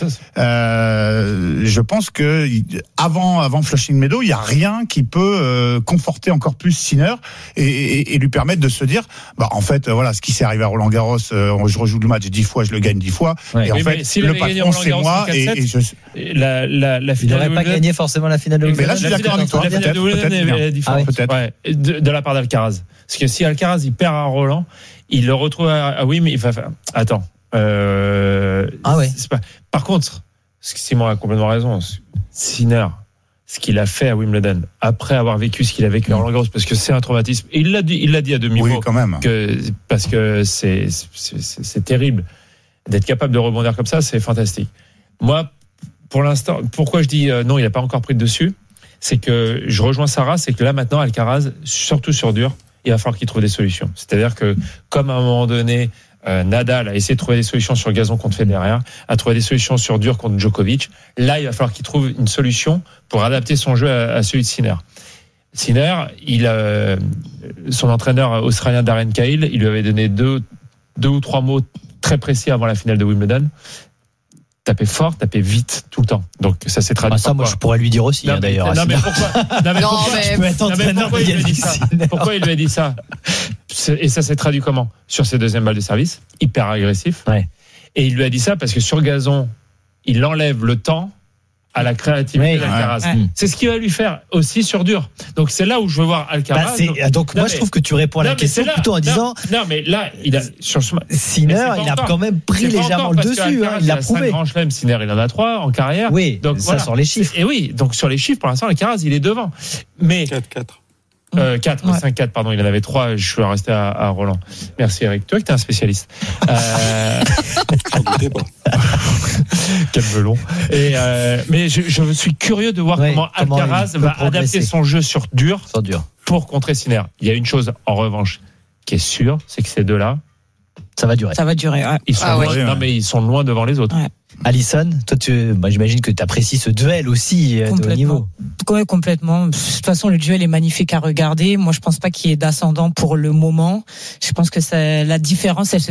Euh, je pense que avant avant Flushing Meadows, il y a rien qui peut euh, conforter encore plus Sinner et, et, et lui permettre de se dire bah, en fait, voilà, ce qui s'est arrivé à Roland-Garros, euh, je rejoue le match dix fois, je le gagne dix fois. Ouais. Et en oui, fait, le patron, c'est moi. Et, et je... la, la, la il n'aurait pas gagné forcément la finale de Wimbledon. Mais là, je suis d'accord avec toi. La finale de Wimbledon est différente. Ah, peut-être. Ouais, de, de la part d'Alcaraz. Parce que si Alcaraz, il perd à Roland, il le retrouve à, à oui, mais il va faire. Attends. Euh, ah ouais. C'est pas... Par contre, Simon a complètement raison. Sinner, ce qu'il a fait à Wimbledon, après avoir vécu ce qu'il a vécu à Roland Garros, parce que c'est un traumatisme. Et il l'a dit, il l'a dit à demi-mot. Oui, quand même. Que, parce que c'est, c'est, c'est, c'est terrible. D'être capable de rebondir comme ça, c'est fantastique. Moi, pour l'instant, pourquoi je dis euh, non, il n'a pas encore pris de dessus, c'est que je rejoins Sarah, c'est que là maintenant, Alcaraz, surtout sur dur, il va falloir qu'il trouve des solutions. C'est-à-dire que, comme à un moment donné, euh, Nadal a essayé de trouver des solutions sur gazon contre Federer, a trouvé des solutions sur dur contre Djokovic, là, il va falloir qu'il trouve une solution pour adapter son jeu à, à celui de Sinner. Sinner, il, euh, son entraîneur australien Darren Cahill, il lui avait donné deux, deux ou trois mots très précis avant la finale de Wimbledon. Taper fort, taper vite, tout le temps. Donc ça s'est traduit. Ah, ça, moi, je pourrais lui dire aussi, hein, d'ailleurs. Non, mais pourquoi, non, mais pourquoi, non, mais, je peux être entraîneur, pourquoi il lui a dit ça Pourquoi il lui a dit ça Et ça s'est traduit comment? Sur ses deuxièmes balles de service, hyper agressif. Ouais. Et il lui a dit ça parce que sur gazon, il enlève le temps à la créativité oui, d'Alcaraz. Ouais. C'est ce qu'il va lui faire aussi sur dur. Donc c'est là où je veux voir Alcaraz. Bah, c'est, donc, donc moi mais, je trouve que tu réponds à la question là, plutôt en disant. Non, non mais là il a sur ce Sinner, il a quand même pris légèrement le dessus. Hein, il l'a prouvé. Grand chelem, Sinner, il en a trois en carrière. Oui. Donc ça voilà. Sur les chiffres. Et oui, donc sur les chiffres pour l'instant Alcaraz il est devant. Mais quatre quatre Euh, quatre, ouais. cinq quatre, pardon, il en avait trois, je suis resté à, à Roland. Merci Eric, toi qui t'es un spécialiste. Euh... Quel melon. Et euh, mais je, je suis curieux de voir ouais, comment, comment Alcaraz va adapter son jeu sur dur, sur dur pour contrer Sinner. Il y a une chose en revanche qui est sûre, c'est que ces deux-là, ça va durer. Ça va durer. Ouais. Ils sont ah, loin, ouais. Non mais ils sont loin devant les autres. Ouais. Alisson, toi, tu, bah, j'imagine que tu apprécies ce duel aussi de haut niveau. Ouais, complètement. De toute façon, le duel est magnifique à regarder. Moi, je pense pas qu'il y ait d'ascendant pour le moment. Je pense que ça, la différence, elle se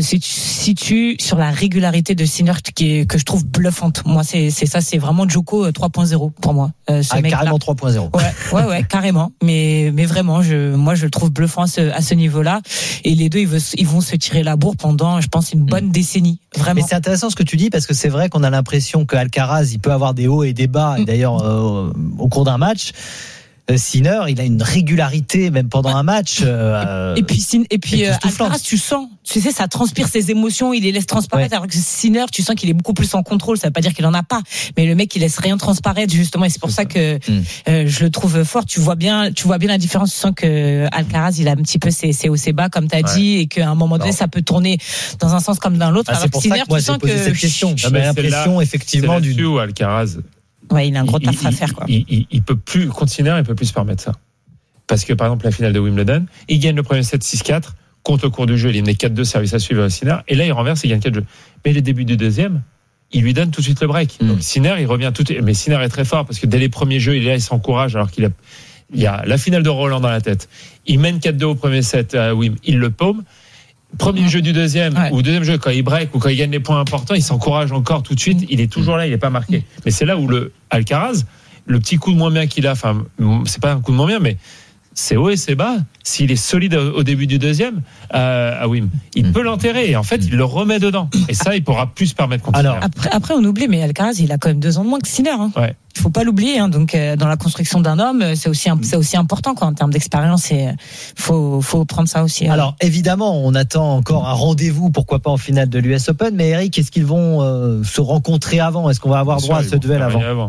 situe sur la régularité de Sinner qui est, que je trouve bluffante. Moi, c'est, c'est ça, c'est vraiment Djoko trois point zéro pour moi. Euh, ce ah, mec carrément trois point zéro. Ouais, ouais, ouais, carrément. Mais, mais vraiment, je, moi, je le trouve bluffant à ce, à ce niveau-là. Et les deux, ils, veulent, ils vont se tirer la bourre pendant, je pense, une bonne mmh. décennie. Vraiment. Mais c'est intéressant ce que tu dis parce que c'est vrai qu'on a l'impression que Alcaraz, il peut avoir des hauts et des bas. Et d'ailleurs, euh, au cours d'un match, euh, Sinner, il a une régularité même pendant ouais. un match. Euh, et puis, et puis euh, Alcaraz, tu sens, tu sais, ça transpire ses émotions, il les laisse transparaître. Ouais. Alors que Sinner, tu sens qu'il est beaucoup plus en contrôle. Ça veut pas dire qu'il en a pas, mais le mec, il laisse rien transparaître justement. Et c'est pour c'est ça, ça que mm. euh, je le trouve fort. Tu vois bien, tu vois bien la différence. Tu sens que Alcaraz, il a un petit peu ses, ses hauts, ses bas, comme tu as ouais. dit, et qu'à un moment donné, non. ça peut tourner dans un sens comme dans l'autre. Ah, alors c'est pour Sinner, ça que moi, tu j'ai sens posé que cette question. J'avais l'impression effectivement du du. Où Alcaraz. Ouais, il a un gros taf à faire, quoi. Il, il, il peut plus, Sinner, il peut plus se permettre ça. Parce que, par exemple, la finale de Wimbledon, il gagne le premier set six quatre, contre le cours du jeu, il est mené quatre deux, service à suivre à Sinner, et là, il renverse, il gagne quatre jeux. Mais le début du deuxième, il lui donne tout de suite le break. Mm. Donc, Sinner, il revient tout de suite. Mais Sinner est très fort, parce que dès les premiers jeux, il est là, il s'encourage, alors qu'il a, il y a la finale de Roland dans la tête. Il mène quatre deux au premier set à Wim, il le paume. Premier mmh. jeu du deuxième, ouais. ou deuxième jeu, quand il break, ou quand il gagne des points importants, il s'encourage encore tout de suite, mmh. il est toujours là, il n'est pas marqué. Mmh. Mais c'est là où le Alcaraz, le petit coup de moins bien qu'il a, enfin, c'est pas un coup de moins bien, mais c'est haut et c'est bas. S'il est solide au début du deuxième, euh, ah oui, il mmh. peut l'enterrer et en fait, il le remet dedans. Et ça, il pourra plus se permettre de continuer. Alors, après, après, on oublie, mais Alcaraz, il a quand même deux ans de moins que Sinner. Hein. Ouais. Il faut pas l'oublier. Hein. Donc, euh, dans la construction d'un homme, c'est aussi, c'est aussi important, quoi, en termes d'expérience. Et faut, faut prendre ça aussi. Alors, hein. évidemment, on attend encore un rendez-vous, pourquoi pas en finale de l'U S Open. Mais Eric, est-ce qu'ils vont euh, se rencontrer avant? Est-ce qu'on va avoir Bien droit sûr, à ce duel avant, avant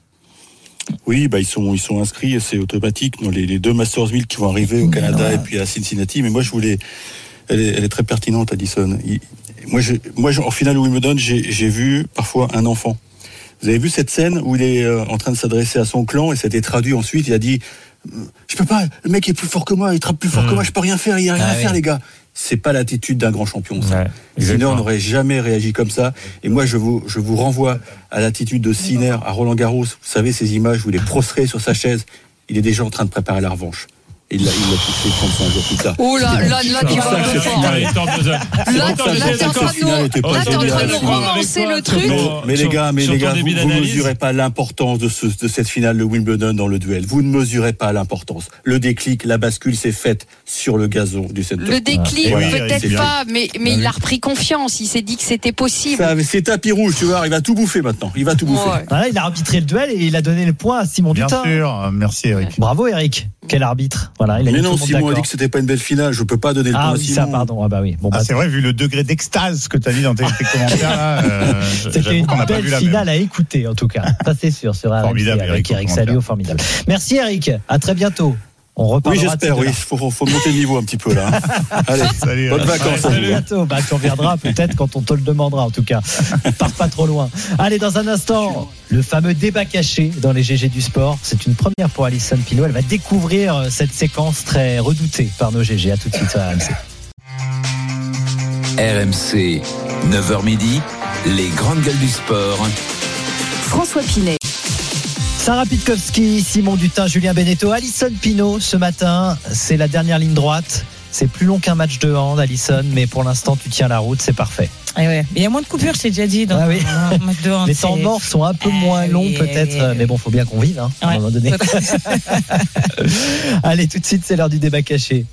Oui, bah ils sont ils sont inscrits, c'est automatique dans les, les deux Masters mille qui vont arriver au Canada et puis à Cincinnati. Mais moi je voulais, elle est, elle est très pertinente, Addison. Il, moi je moi je, en finale Wimbledon, j'ai j'ai vu parfois un enfant. Vous avez vu cette scène où il est euh, en train de s'adresser à son clan et ça a été traduit ensuite. Il a dit, je peux pas, le mec est plus fort que moi, il trappe plus fort mmh. que moi, je peux rien faire, il y a rien ah, à oui. faire les gars. C'est pas l'attitude d'un grand champion, ça. Ouais, Sinner n'aurait jamais réagi comme ça. Et moi, je vous, je vous renvoie à l'attitude de Sinner à Roland Garros. Vous savez, ces images où il est prostré sur sa chaise. Il est déjà en train de préparer la revanche. Et il l'a, il l'a touché trente-cinq jours plus tard. Oh là, là, là, tu vas le fort. Là, t'es en train de nous romancer le truc. Mais les gars, mais les gars, vous ne mesurez pas l'importance de, ce, de cette finale de Wimbledon dans le duel. Vous ne mesurez pas l'importance. Le déclic, la bascule s'est faite sur le gazon du centre. Le déclic, ah, peut-être oui, pas, mais, mais il a repris confiance. Il s'est dit que c'était possible. Ça, c'est tapis rouge, tu vois. Il va tout bouffer maintenant. Il va tout bouffer. Ouais. Ah, il a arbitré le duel et il a donné le point à Simon Bien Dutin. Bien sûr. Merci, Eric. Bravo, Eric. Quel arbitre. Voilà, il a mais mis non, tout le monde Simon a d'accord. dit que c'était pas une belle finale. Je peux pas donner le Ah point oui, à Simon. ça, pardon. Ah bah oui. Bon, Ah, bah, c'est vrai, vu le degré d'extase que tu as mis dans tes, tes commentaires là. Euh, C'était une belle finale à écouter, en tout cas. Ça, c'est sûr, sur R M C Formidable, avec Eric, Eric Salio, formidable. Merci, Eric. À très bientôt. On Oui, reparlera. j'espère, oui. Il faut, faut monter le niveau un petit peu là. Allez, salut, bonnes euh, vacances. À bientôt. Bah, tu reviendras peut-être quand on te le demandera, en tout cas. Pars pas trop loin. Allez, dans un instant, le fameux débat caché dans les G G du sport. C'est une première pour Alison Pinault. Elle va découvrir cette séquence très redoutée par nos G G. À tout de suite sur R M C. R M C, neuf heures midi, les grandes gueules du sport. François Pinet. Sarah Pitkowski, Simon Dutin, Julien Beneteau, Alison Pinault ce matin. C'est la dernière ligne droite. C'est plus long qu'un match de hand, Alison, mais pour l'instant, tu tiens la route, c'est parfait. Ah ouais. Il y a moins de coupures, c'est déjà dit. Dans ah oui. un match de hand, les temps morts sont un peu moins ah, longs, oui, peut-être, oui. mais bon, faut bien qu'on vive, hein, Ouais. à un moment donné. Allez, tout de suite, c'est l'heure du débat caché.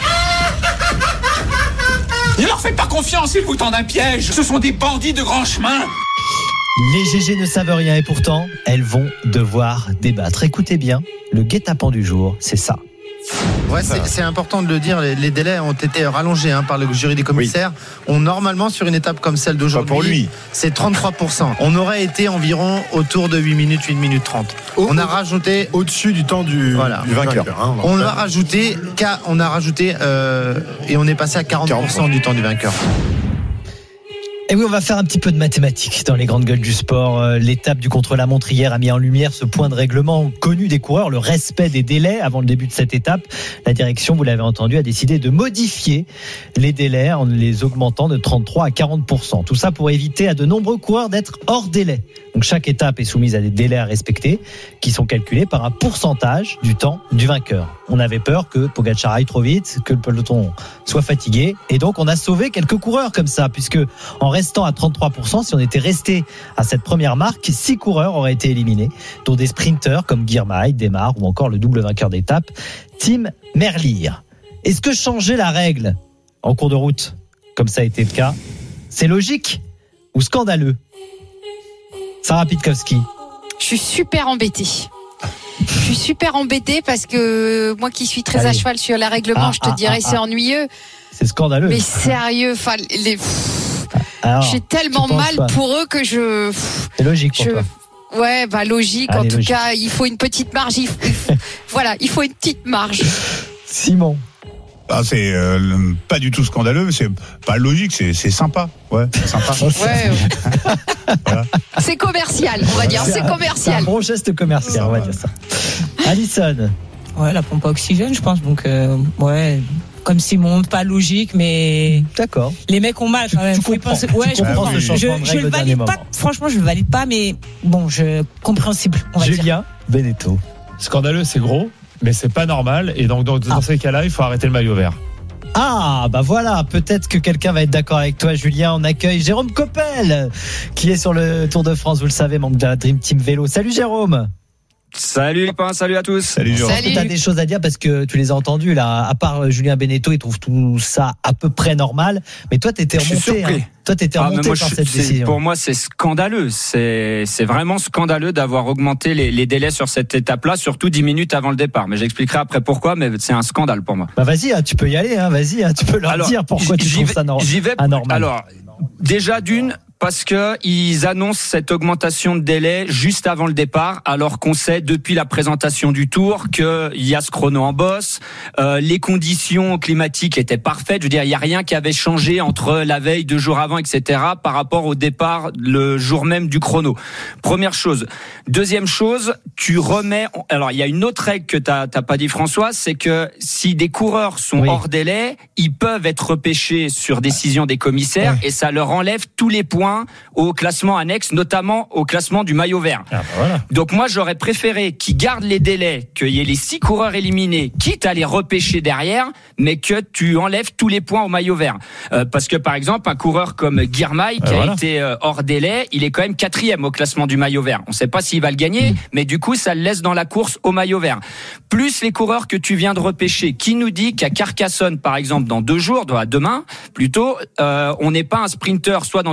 Ne leur faites pas confiance, ils vous tendent un piège. Ce sont des bandits de grand chemin. Les G G ne savent rien et pourtant, elles vont devoir débattre. Écoutez bien, le guet-apens du jour, c'est ça. Ouais, c'est, c'est important de le dire, les, les délais ont été rallongés hein, par le jury des commissaires. Oui. On, normalement, sur une étape comme celle d'aujourd'hui, pour lui. c'est trente-trois pour cent. On aurait été environ autour de huit minutes, huit minutes trente. Au, on a rajouté... Au-dessus du temps du, voilà. du vainqueur. Hein, on, on a rajouté, on a rajouté euh, et on est passé à quarante pour cent du temps du vainqueur. Et oui, on va faire un petit peu de mathématiques dans les grandes gueules du sport. L'étape du contre-la-montre hier a mis en lumière ce point de règlement connu des coureurs, le respect des délais avant le début de cette étape. La direction, vous l'avez entendu, a décidé de modifier les délais en les augmentant de trente-trois à quarante pour cent. Tout ça pour éviter à de nombreux coureurs d'être hors délai. Donc chaque étape est soumise à des délais à respecter qui sont calculés par un pourcentage du temps du vainqueur. On avait peur que Pogačar aille trop vite, que le peloton soit fatigué, et donc on a sauvé quelques coureurs comme ça, puisque en restant à trente-trois pour cent, si on était resté à cette première marque, six coureurs auraient été éliminés, dont des sprinteurs comme Girmay, Demar ou encore le double vainqueur d'étape, Tim Merlier. Est-ce que changer la règle en cours de route, comme ça a été le cas, c'est logique ou scandaleux? Sarah Pitkowski. Je suis super embêtée. Je suis super embêtée parce que moi qui suis très Allez. à cheval sur les règlements, ah, je te ah, dirais ah, c'est ah. ennuyeux. C'est scandaleux. Mais sérieux, enfin les. Alors, j'ai tellement mal pas. pour eux que je. C'est logique pour je... toi. Ouais, bah logique. Allez, en tout logique. cas, il faut une petite marge. Il faut... voilà, il faut une petite marge. Simon. Ah, c'est euh, pas du tout scandaleux, mais c'est pas logique, c'est, c'est sympa. Ouais, c'est sympa. Ouais, ouais. Voilà. C'est commercial, on va dire. C'est, c'est commercial. C'est un bon geste commercial, on va dire ça. Alison. Ouais, la pompe à oxygène, je pense. Donc, euh, ouais. Comme Simon, pas logique, mais. D'accord. Les mecs ont mal quand même. Tu, tu comprends, ouais, tu je comprends. Je, je, je le valide pas. Moment. Franchement, je le valide pas, mais bon, je compréhensible. On va Julien dire. Beneteau. Scandaleux, c'est gros. Mais c'est pas normal, et donc dans, dans ah. ces cas-là, il faut arrêter le maillot vert. Ah, bah voilà, peut-être que quelqu'un va être d'accord avec toi, Julien. On accueille Jérôme Coppel, qui est sur le Tour de France, vous le savez, membre de la Dream Team Vélo. Salut Jérôme. Salut les copains, salut à tous. Salut Jérôme. Est-ce que tu as des choses à dire parce que tu les as entendus là, à part Julien Beneteau, il trouve tout ça à peu près normal, mais toi t'étais remonté. Hein. Toi t'étais remonté ah, moi, par je, cette décision. Pour moi c'est scandaleux, c'est c'est vraiment scandaleux d'avoir augmenté les, les délais sur cette étape-là, surtout dix minutes avant le départ. Mais j'expliquerai après pourquoi, mais c'est un scandale pour moi. Bah vas-y, hein, tu peux y aller, hein, vas-y, hein, tu peux leur alors, dire pourquoi tu trouves vais, ça no- j'y vais, anormal. Alors déjà d'une. Parce que ils annoncent cette augmentation de délai juste avant le départ, alors qu'on sait depuis la présentation du Tour qu'il y a ce chrono en bosse, euh, les conditions climatiques étaient parfaites. Je veux dire, il y a rien qui avait changé entre la veille, deux jours avant, et cetera, par rapport au départ le jour même du chrono. Première chose. Deuxième chose, tu remets. Alors, il y a une autre règle que t'as, t'as pas dit, François, c'est que si des coureurs sont oui. hors délai, ils peuvent être repêchés sur décision des commissaires oui. et ça leur enlève tous les points au classement annexe, notamment au classement du maillot vert. Ah bah voilà. Donc moi, j'aurais préféré qu'ils gardent les délais, qu'il y ait les six coureurs éliminés, quitte à les repêcher derrière, mais que tu enlèves tous les points au maillot vert. Euh, parce que par exemple, un coureur comme Girmay, qui ah voilà. a été euh, hors délai, il est quand même quatrième au classement du maillot vert. On ne sait pas s'il va le gagner, mmh. mais du coup, ça le laisse dans la course au maillot vert. Plus les coureurs que tu viens de repêcher, qui nous dit qu'à Carcassonne, par exemple, dans deux jours, demain plutôt, euh, on n'est pas un sprinter, soit dans une échappée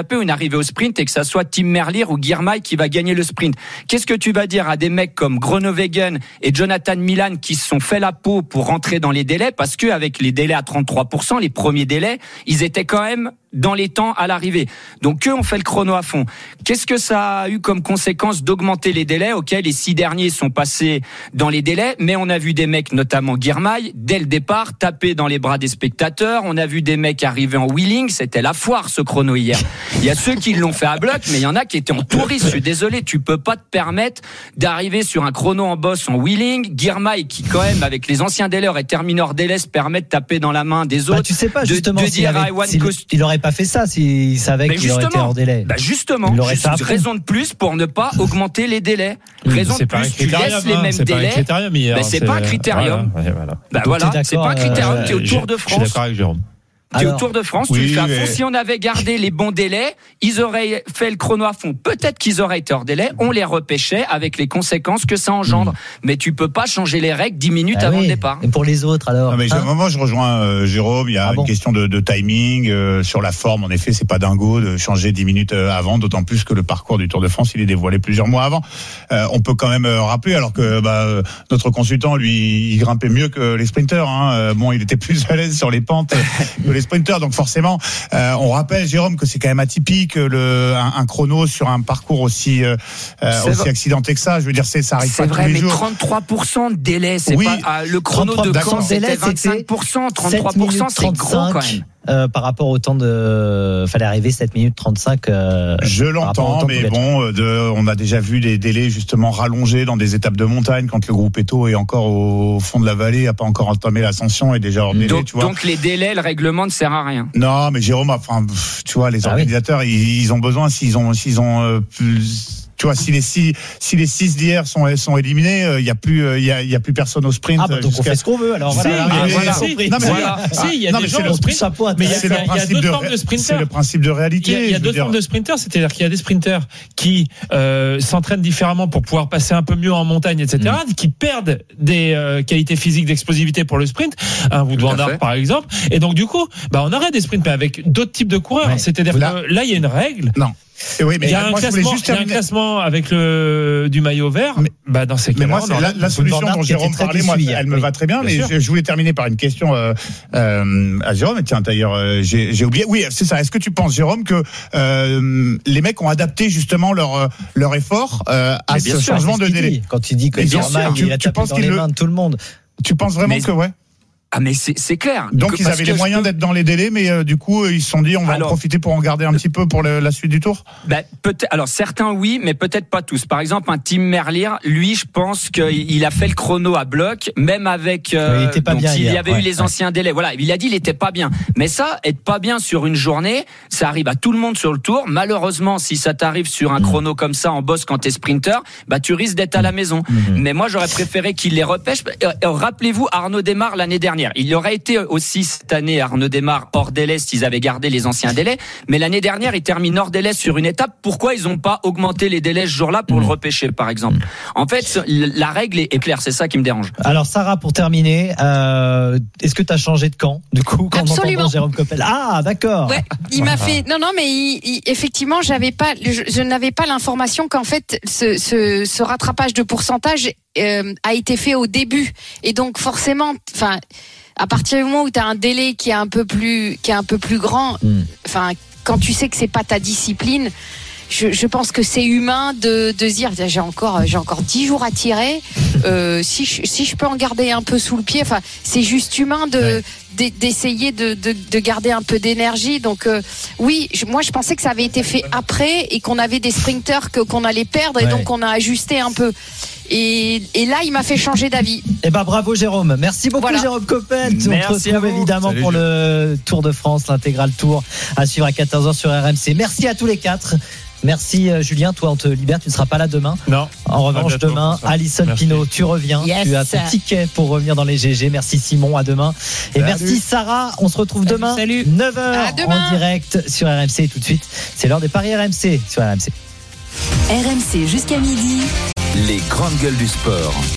échappée ou une arrivée au sprint et que ça soit Tim Merlier ou Girmay qui va gagner le sprint. Qu'est-ce que tu vas dire à des mecs comme Groenewegen et Jonathan Milan qui se sont fait la peau pour rentrer dans les délais, parce que avec les délais à trente-trois pour cent, les premiers délais, ils étaient quand même dans les temps à l'arrivée. Donc eux ont fait le chrono à fond. Qu'est-ce que ça a eu comme conséquence d'augmenter les délais? Ok, les six derniers sont passés dans les délais, mais on a vu des mecs, notamment Girmay, dès le départ, taper dans les bras des spectateurs. On a vu des mecs arriver en wheeling. C'était la foire, ce chrono hier. Il y a ceux qui l'ont fait à bloc, mais il y en a qui étaient en touriste. Je suis désolé, tu peux pas te permettre d'arriver sur un chrono en boss en wheeling. Girmay, qui quand même, avec les anciens délais et termine hors délai, se permet de taper dans la main des autres. Bah, tu sais pas, de, justement, de dire à Ewan Cost... il aurait pas fait ça s'il savait mais qu'il aurait été hors délai. Bah justement, juste une raison de plus pour ne pas augmenter les délais. Raison de plus, tu laisses les mêmes délais. Mais c'est pas un critérium. Bah voilà, c'est pas un critérium. Tu es au Tour de France. Je suis d'accord avec Jérôme. Tu es au Tour de France, oui, tu le fais à fond. Mais... Si on avait gardé les bons délais, ils auraient fait le chrono à fond. Peut-être qu'ils auraient été hors délai, on les repêchait avec les conséquences que ça engendre. Mmh. Mais tu peux pas changer les règles dix minutes ah avant oui. le départ. Et pour les autres alors non, mais hein Moi je rejoins euh, Jérôme, il y a ah bon. une question de, de timing, euh, sur la forme, en effet c'est pas dingo de changer dix minutes avant, d'autant plus que le parcours du Tour de France il est dévoilé plusieurs mois avant. Euh, on peut quand même euh, rappeler, alors que bah, euh, notre consultant lui il grimpait mieux que les sprinters. Hein. Euh, bon, il était plus à l'aise sur les pentes que les sprinters, donc forcément Euh, on rappelle, Jérôme, que c'est quand même atypique le, un, un chrono sur un parcours aussi, euh, aussi vrai. accidenté que ça. Je veux dire, c'est, ça arrive c'est pas vrai, tous les mais jours. trente-trois pour cent de délai, c'est oui, pas ah, le chrono de Caen, c'était vingt-cinq pour cent, trente-trois pour cent, c'est gros quand même. Euh, par rapport au temps de, fallait arriver sept minutes trente-cinq. Euh, je l'entends, mais bon, de, on a déjà vu des délais justement rallongés dans des étapes de montagne quand le groupe Eto est encore au fond de la vallée, a pas encore entamé l'ascension et déjà hors délai. Donc, tu vois. donc les délais, le règlement ne sert à rien. Non, mais Jérôme, enfin, tu vois, les ah organisateurs, oui. ils, ils ont besoin s'ils ont, s'ils ont euh, plus. Tu vois, si les six, si les six d'hier sont, sont éliminés, il euh, y a plus, il euh, y a, il y a plus personne au sprint. Ah, bah, donc on fait ce qu'on veut, alors. Si, voilà. Ah, voilà. Si, non, mais voilà. Si, il y a non, des gens au sprint. Mais il y a, il y a deux de, formes de sprinters. C'est le principe de réalité. Il y a, il y a deux formes de sprinters, c'est-à-dire qu'il y a des sprinters qui, euh, s'entraînent différemment pour pouvoir passer un peu mieux en montagne, et cetera, mmh. qui perdent des, euh, qualités physiques d'explosivité pour le sprint. Un Wout van Aert, par exemple. Et donc, du coup, bah, on aurait des sprints, mais avec d'autres types de coureurs. Ouais. C'est-à-dire là, que là, il y a une règle. Non. Et oui, mais il y a un moi, classement, juste il y a un classement avec le du maillot vert. Mais, bah dans ces cas-là, mais moi, c'est la, la solution dont Jérôme parlait, moi, elle me oui. va très bien. bien mais je, je voulais terminer par une question euh, euh, à Jérôme. Et tiens, d'ailleurs, euh, j'ai, j'ai oublié. Oui, c'est ça. Est-ce que tu penses, Jérôme, que euh, les mecs ont adapté justement leur leur effort euh, à mais ce sûr, changement de délai? Quand il dit que Girmay, il a tapé dans les mains de tout le monde. Tu penses vraiment que ouais? Ah mais c'est, c'est clair. Donc ils avaient les moyens peux... d'être dans les délais, mais euh, du coup ils se sont dit on va alors, en profiter pour en garder un petit peu pour le, la suite du tour. Ben peut-être. Alors certains oui, mais peut-être pas tous. Par exemple un Tim Merlier, lui je pense qu'il a fait le chrono à bloc, même avec. Euh, il était pas donc, bien. Il hier, y avait ouais, eu les ouais. anciens délais. Voilà, il a dit il était pas bien. Mais ça, être pas bien sur une journée, ça arrive à tout le monde sur le tour. Malheureusement, si ça t'arrive sur un mmh. chrono comme ça en boss quand t'es sprinter, bah tu risques d'être à la maison. Mmh. Mais moi j'aurais préféré qu'il les repêche. Rappelez-vous Arnaud Démare l'année dernière. Il y aurait été aussi cette année Arnaud Démare hors délai s'ils avaient gardé les anciens délais, mais l'année dernière il termine hors délai sur une étape. Pourquoi ils n'ont pas augmenté les délais ce jour-là pour mmh. le repêcher par exemple? En fait la règle est claire, c'est ça qui me dérange. Alors Sarah, pour terminer, euh, est-ce que tu as changé de camp du coup quand on entend Jérôme Coppel? Ah d'accord. Ouais, il m'a fait non non mais il, il, effectivement j'avais pas je, je n'avais pas l'information qu'en fait ce, ce, ce rattrapage de pourcentage euh, a été fait au début et donc forcément enfin à partir du moment où tu as un délai qui est un peu plus qui est un peu plus grand, enfin mm. quand tu sais que c'est pas ta discipline, je, je pense que c'est humain de de se dire j'ai encore j'ai encore dix jours à tirer, euh, si je, si je peux en garder un peu sous le pied, enfin c'est juste humain de ouais. d'essayer de, de, de garder un peu d'énergie. Donc euh, oui, je, moi je pensais que ça avait été fait après et qu'on avait des sprinters que qu'on allait perdre et ouais. donc on a ajusté un peu. Et, et là, il m'a fait changer d'avis. Eh ben, bravo Jérôme. Merci beaucoup voilà. Jérôme Coppel. On te retrouve évidemment Salut, pour le Tour de France, l'intégral Tour à suivre à quatorze heures sur R M C. Merci à tous les quatre. Merci Julien, toi on te libère, tu ne seras pas là demain. Non. En revanche bientôt, demain, Alison Pinault, tu reviens, yes. tu as ton ticket pour revenir dans les G G. Merci Simon, à demain. Et Salut. Merci Sarah, on se retrouve Salut. demain, Salut. neuf heures en direct sur R M C. Et tout de suite, c'est l'heure des paris R M C sur R M C. R M C jusqu'à midi. Les grandes gueules du sport.